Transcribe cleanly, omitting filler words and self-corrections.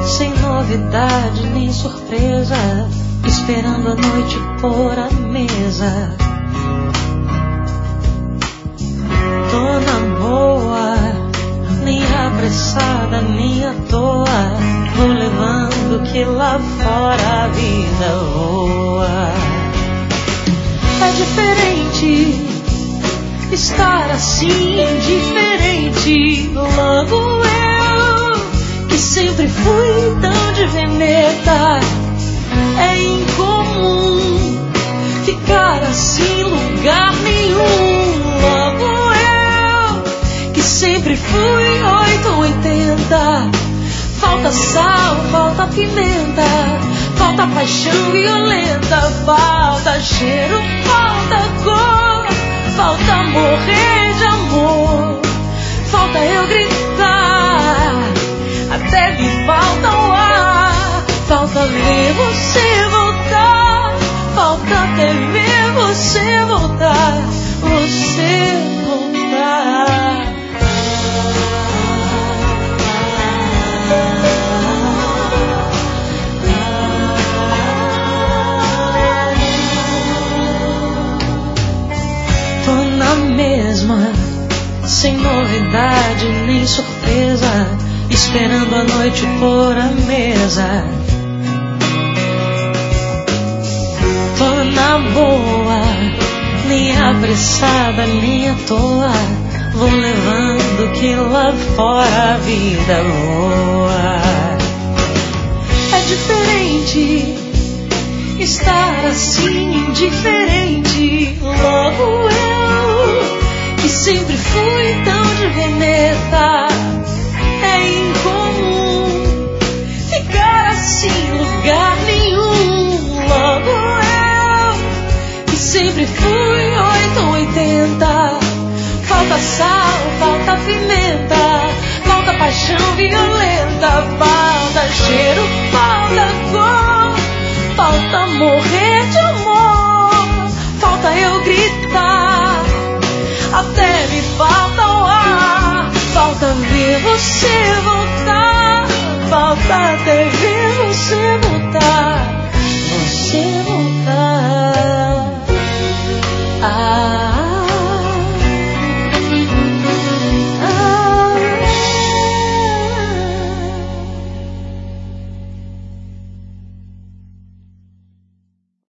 sem novidade nem surpresa, esperando a noite pôr a mesa. Tô na boa, nem apressada, nem à toa, vou levando que lá fora a vida voa. É diferente estar assim, diferente. Logo eu, que sempre fui tão de veneta, é incomum ficar assim, lugar nenhum. Logo eu, que sempre fui 880, falta sal, falta pimenta, falta paixão violenta, falta cheiro, falta cor, falta morrer de amor, falta eu gritar, até me falta o ar, falta ver você voltar, falta até ver você voltar, você voltar. Mesma, sem novidade nem surpresa, esperando a noite pôr a mesa. Tô na boa, nem apressada nem à toa, vou levando que lá fora a vida voa. É diferente estar assim, indiferente. Logo eu, que sempre fui tão de veneta, é incomum ficar assim, lugar nenhum. Logo eu, que sempre fui 880, falta sal, falta pimenta, falta paixão violenta, falta cheiro, falta cor, falta morrer de amor, falta eu gritar, até me falta o ar, falta ver você voltar, falta até